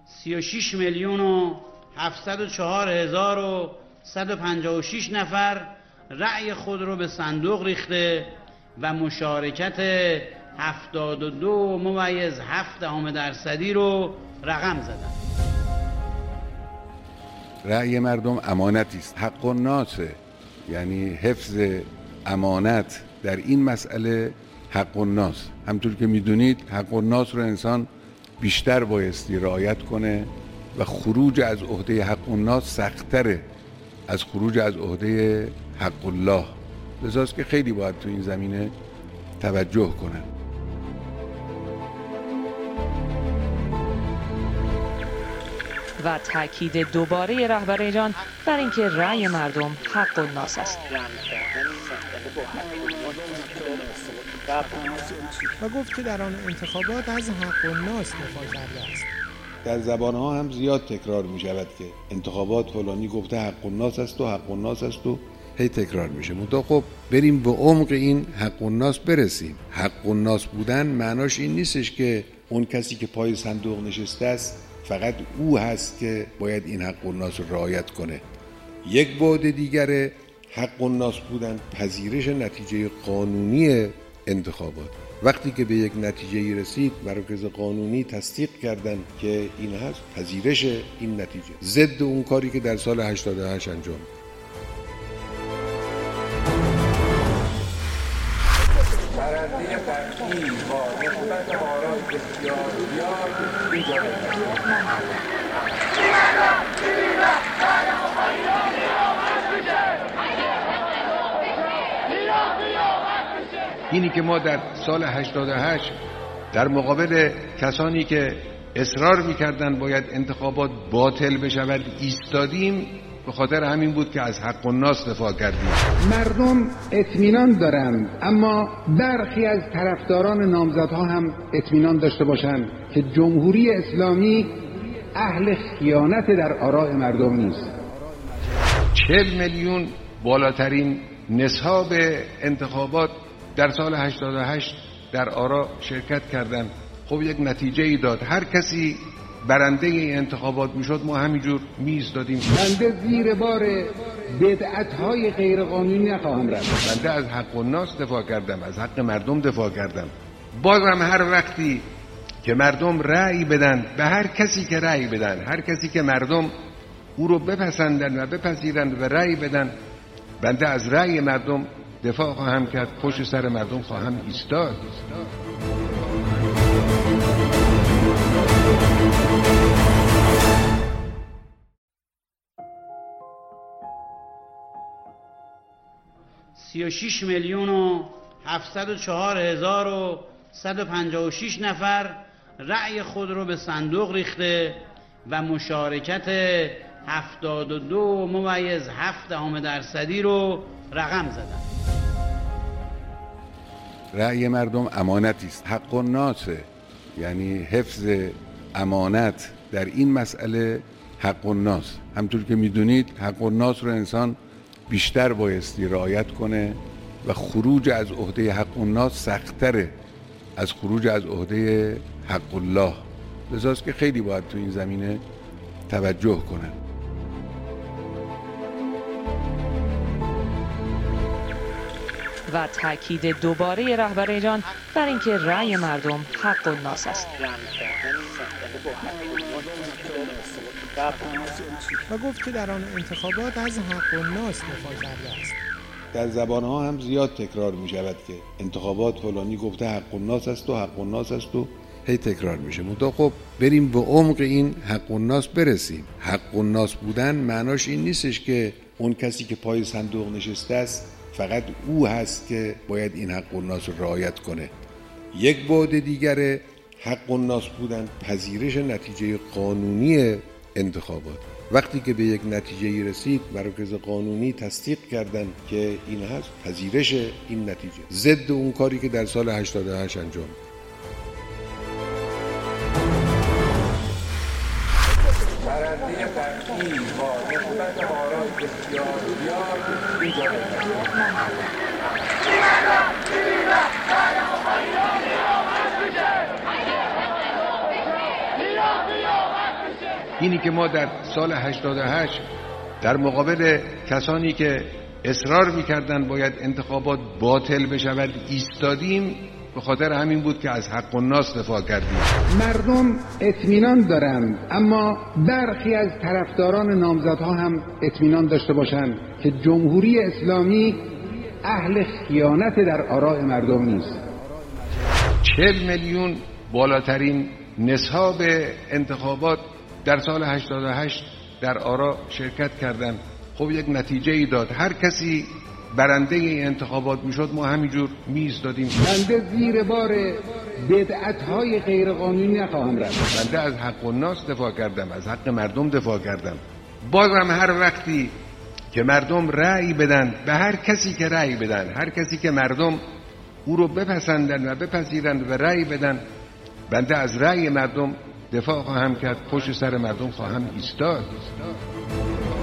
36,704,156 نفر رأی خود رو به صندوق ریخته و مشارکت 72.7% رو رقم زدن. رأی مردم امانتی است، حق الناس، یعنی حفظ امانت در این مسئله حق الناس. همطور که میدونید حق الناس رو انسان بیشتر بایستی رعایت کنه و خروج از عهده حق الناس سخت‌تره از خروج از عهده حق الله. لذاست که خیلی باید تو این زمینه توجه کنن. و تاکید دوباره رهبر ایران بر اینکه رأی مردم حق الناس است. و گفت که در آن انتخابات از حق الناس دفاع کرده است. در زبانها هم زیاد تکرار می شود که انتخابات فلانی گفته حق الناس است و حق الناس است و هی تکرار میشه. منتها خب بریم به عمق این حق الناس برسیم. حق الناس بودن معناش این نیستش که اون کسی که پای صندوق نشسته است فقط او هست که باید این حق الناس رو رعایت کنه. یک بعد دیگر حق الناس بودن پذیرش نتیجه قانونی انتخابات. وقتی که به یک نتیجه رسید مراکز قانونی تصدیق کردن که این هست، پذیرش این نتیجه ضد اون کاری که در سال 88 انجام برنده قطعی با نسبت آرای بسیار زیاد ایجاد اینی که ما در سال 88 در مقابل کسانی که اصرار می‌کردند باید انتخابات باطل بشود ایستادیم، به خاطر همین بود که از حق الناس دفاع کردیم. مردم اطمینان دارند، اما برخی از طرفداران نامزدها هم اطمینان داشته باشند که جمهوری اسلامی اهل خیانت در آراء مردم نیست. 40 میلیون بالاترین نصاب انتخابات در سال 88 در آرا شرکت کردند. خب یک نتیجه ای داد. هر کسی برنده این انتخابات میشد ما همینجور میایستادیم. بنده زیر بار بدعت‌های غیرقانونی نخواهم رفت. بنده از حق الناس دفاع کردم، از حق مردم دفاع کردم. بازم هر وقتی که مردم رأی بدن، به هر کسی که رأی بدن، هر کسی که مردم او رو بپسندن و بپذیرند و رأی بدن، بنده از رأی مردم دفاع خواهم کرد، پشت سر مردم خواهم ایستاد. سی میلیون و 704,156 نفر رأی خود رو به صندوق ریخته و مشارکت 72.7% رو رقم زدن. رأی مردم امانتی است، حق الناس، یعنی حفظ امانت در این مسئله حق الناس. همطور که میدونید حق الناس رو انسان بیشتر بایستی رعایت کنه و خروج از عهده حق الناس سخت‌تره از خروج از عهده حق الله. لذاست که خیلی باید تو این زمینه توجه کنن. و تاکید دوباره رهبر ایران بر اینکه رأی مردم حق الناس است. و گفت که در آن انتخابات از حق الناس دفاع کرده است. در زبانها هم زیاد تکرار می شود که انتخابات فلانی گفته حق الناس است و حق الناس است و هی تکرار میشه. منتها خب بریم به عمق این حق الناس برسیم. حق الناس بودن معناش این نیستش که اون کسی که پای صندوق نشسته است فقط او هست که باید این حق الناس رو رعایت کنه. یک بعد دیگر حق الناس بودن پذیرش نتیجه قانونی انتخابات. وقتی که به یک نتیجه رسید مراکز قانونی تصدیق کردن که این هست، پذیرش این نتیجه ضد اون کاری که در سال 88 انجام. برنده قطعی با نسبت آرای بسیار زیاد ایجاد اینی که ما در سال 88 در مقابل کسانی که اصرار میکردن باید انتخابات باطل بشود ایستادیم، به خاطر همین بود که از حق الناس دفاع کردیم. مردم اطمینان دارند، اما برخی از طرفداران نامزدها هم اطمینان داشته باشند که جمهوری اسلامی اهل خیانت در آراء مردم نیست. 40 میلیون بالاترین نصاب انتخابات در سال 88 در آرا شرکت کردند. خب یک نتیجه ای داد. هر کسی برنده این انتخابات میشد، ما همینجور میایستادیم. بنده زیر بار بدعت‌های غیرقانونی نخواهم رفت. بنده از حق الناس دفاع کردم، از حق مردم دفاع کردم. بازم هر وقتی که مردم رأی بدن، به هر کسی که رأی بدن، هر کسی که مردم او رو بپسندن و بپذیرن و رأی بدن، بنده از رأی مردم دفاع خواهم کرد، پشت سر مردم خواهم ایستاد.